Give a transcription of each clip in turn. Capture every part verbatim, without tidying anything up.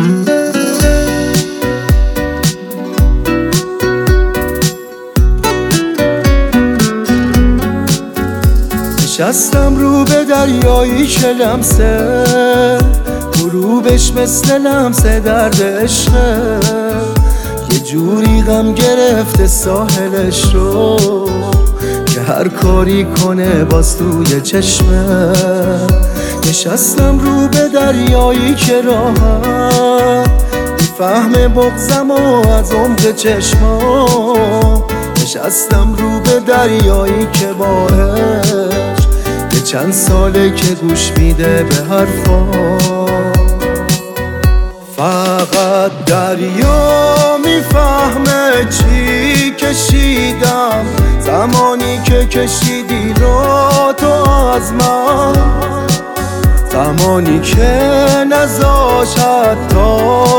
نشستم رو به دریایی که لمسه غروبش مثل لمس درد عشقه، یه جوری غم گرفته ساحلش رو که هر کاری کنه باز توی چشمه. نشستم رو به دریایی که راحت میفهمه بغضم و از عمق چشما. نشستم رو به دریایی که باعث یه چند ساله که گوش میده به حرفا. فقط دریا میفهمه چی کشیدم زمانی که کشیدی را تو از من، زمانی که نذاش حتی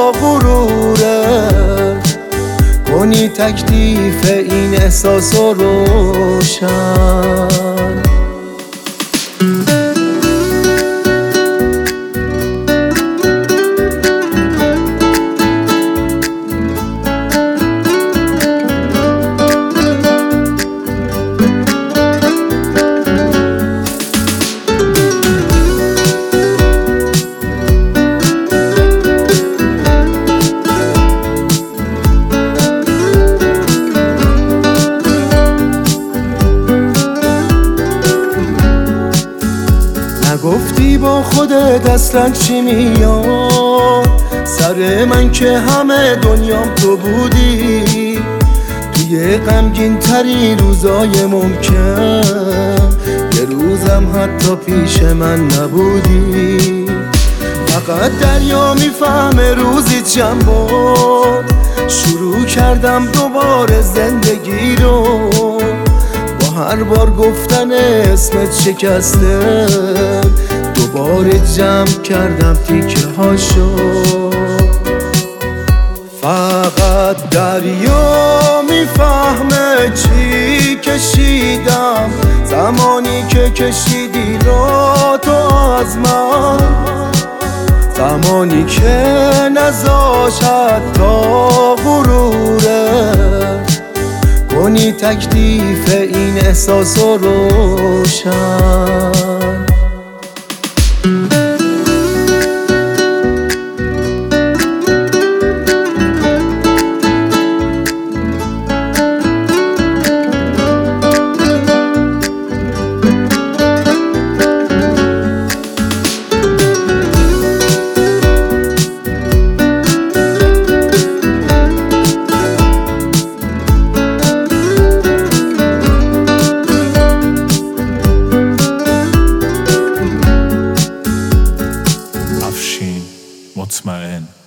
غرورت کنی تکلیف این احساس رو روشن. گفتی با خودت اصلا چی میاد سر من که همه دنیام تو بودی، توی غمگین تری روزای ممکن یه روزم حتی پیش من نبودی. فقط دریا میفهمه روزی چند بار شروع کردم دوباره زندگی رو، هر بار گفتن اسمت شکسته دوباره جمع کردم تیکه هاشو. فقط دریا میفهمه چی کشیدم زمانی که کشیدی را تو از من، زمانی که نذاش حتی غرورت کنی تکلیف این احساس رو روشن. مطمئن